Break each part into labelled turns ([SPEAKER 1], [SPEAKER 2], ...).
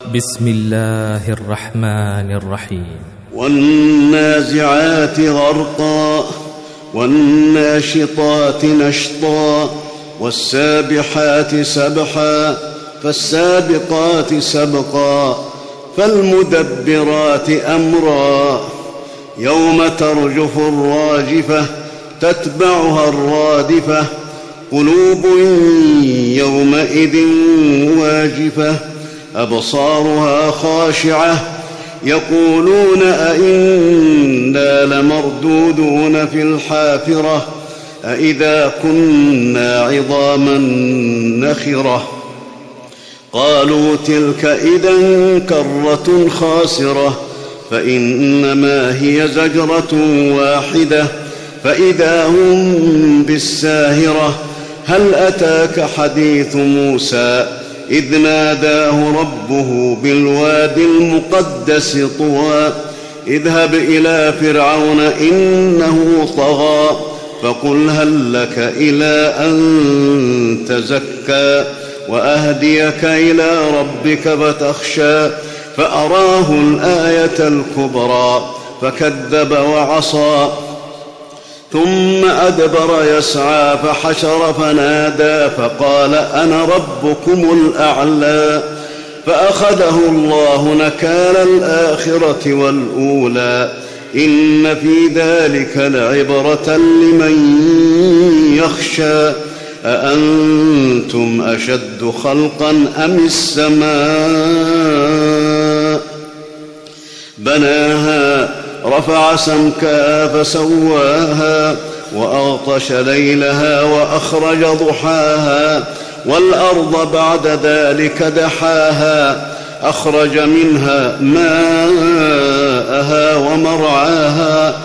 [SPEAKER 1] بسم الله الرحمن الرحيم.
[SPEAKER 2] والنازعات غرقا والناشطات نشطا والسابحات سبحا فالسابقات سبقا فالمدبرات أمرا يوم ترجف الراجفة تتبعها الرادفة قلوب يومئذ واجفة أبصارها خاشعة يقولون أئنا لمردودون في الحافرة أئذا كنا عظاما نخرة قالوا تلك إذا كرة خاسرة فإنما هي زجرة واحدة فإذا هم بالساهرة هل أتاك حديث موسى إذ ناداه ربه بالوادي المقدس طوى اذهب إلى فرعون إنه طغى فقل هل لك إلى أن تزكى وأهديك إلى ربك فتخشى فأراه الآية الكبرى فكذب وعصى ثم أدبر يسعى فحشر فنادى فقال أنا ربكم الأعلى فأخذه الله نكال الآخرة والأولى إن في ذلك لعبرة لمن يخشى أأنتم أشد خلقا أم السماء بناها رفع سمكها فسواها وأغطش ليلها وأخرج ضحاها والأرض بعد ذلك دحاها أخرج منها ماءها ومرعاها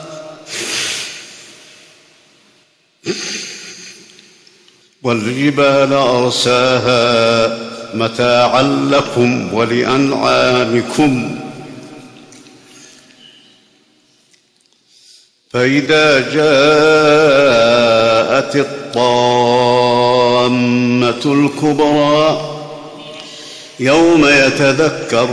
[SPEAKER 2] والجبال أرساها متاعا لكم ولأنعامكم فإذا جاءت الطامة الكبرى يوم يتذكر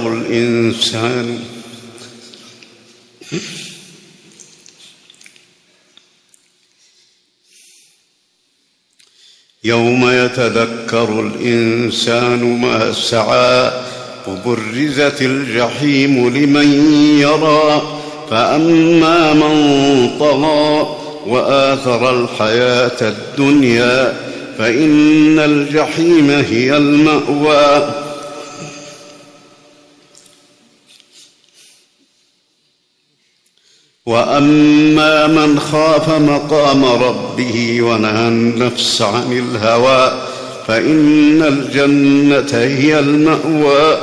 [SPEAKER 2] الإنسان ما سعى وبرزت الجحيم لمن يرى فأما من طغى وآثر الحياة الدنيا فإن الجحيم هي المأوى وأما من خاف مقام ربه ونهى النفس عن الهوى فإن الجنة هي المأوى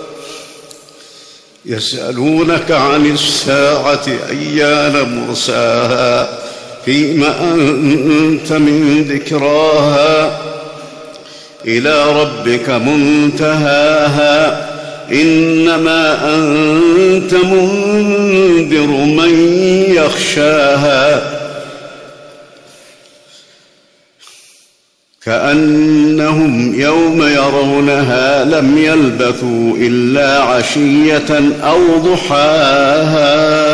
[SPEAKER 2] يسألونك عن الساعة أيان مرساها فيم أنت من ذكراها إلى ربك منتهاها إنما أنت منذر من يخشاها كأنهم يوم يرونها لم يلبثوا إلا عشية أو ضحاها